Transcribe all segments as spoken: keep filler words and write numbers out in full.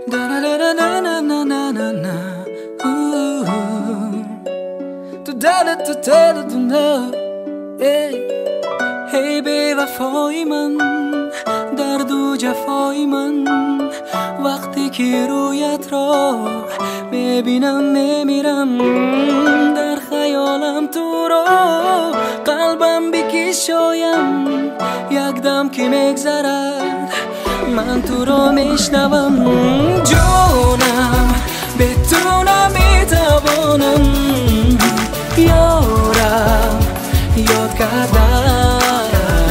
هی بی‌وفای من، درد و جفای من، وقتی که رویت را میبینم میمیرم. در خیالم تو را قلبم بکشایم، یک دم که میگذرد من تو را میشنوم. جانم به تو نمیتوانم یارم یاد کردم.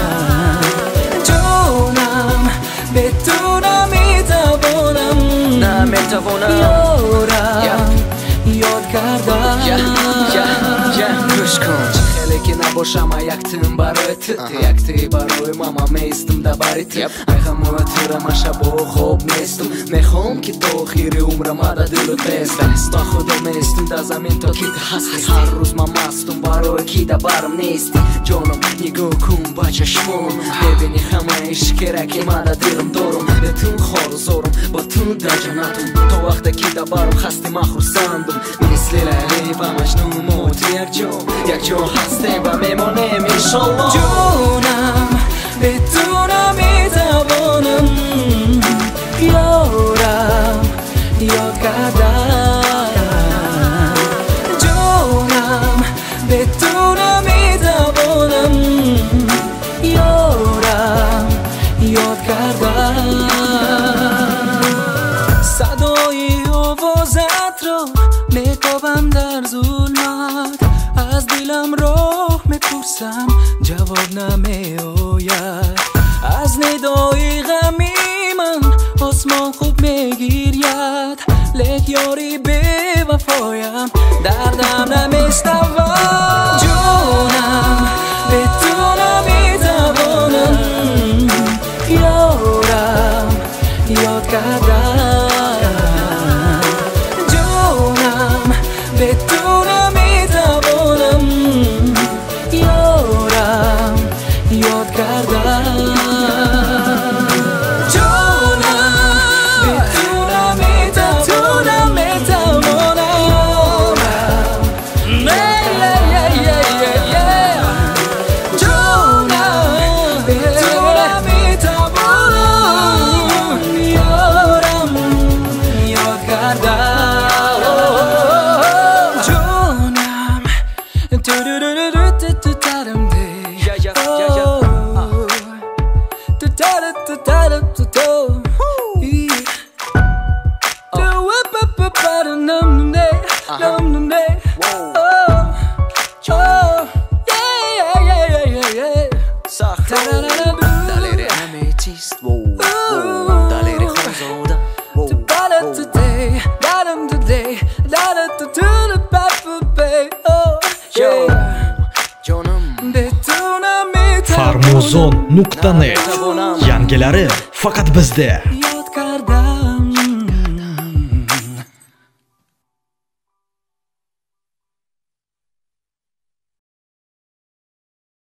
جانم به تو نمیتوانم نمیتوانم یارم یاد کردم. گوش کن خیلی که نباشم یک تیم برای تو، یک تی برای ماما میستم دبری تو. میخوام تو را من شب و خواب نیستم، میخوام که تا آخر عمرم در دلت بیستم. تا خدا میستم در زمین تا که تو هستی، هر روز من مستم برای که دبرم نیستی. جانم نگاه کن با چشمام، ببینی همه اشکره که من در دلم دارم. به تو خار زارم با تو در جنتم، تا وقتی که دبرم خسته من خرسندم. مثل لیلی و مجنون ما تو یک جا یک جا هستیم و میمانیم انشالله. جانم به تو نمیتوانم یارم یاد کردم. جانم به تو نمیتوانم یارم یاد کردم. صدای آوازت را میکابم در ظلمت، از دلم راه میپرسم جواب نمیآید. از ندای غمی من آسمان خوب میگیرید، لیک یاری بی وفایم دردم نمیشنود. جانم به تو نمیتوانم یارم یاد کردم. جانم به تو نمیتوانم یارم یاد کردم. farmozon nuqta net yangilari faqat bizda.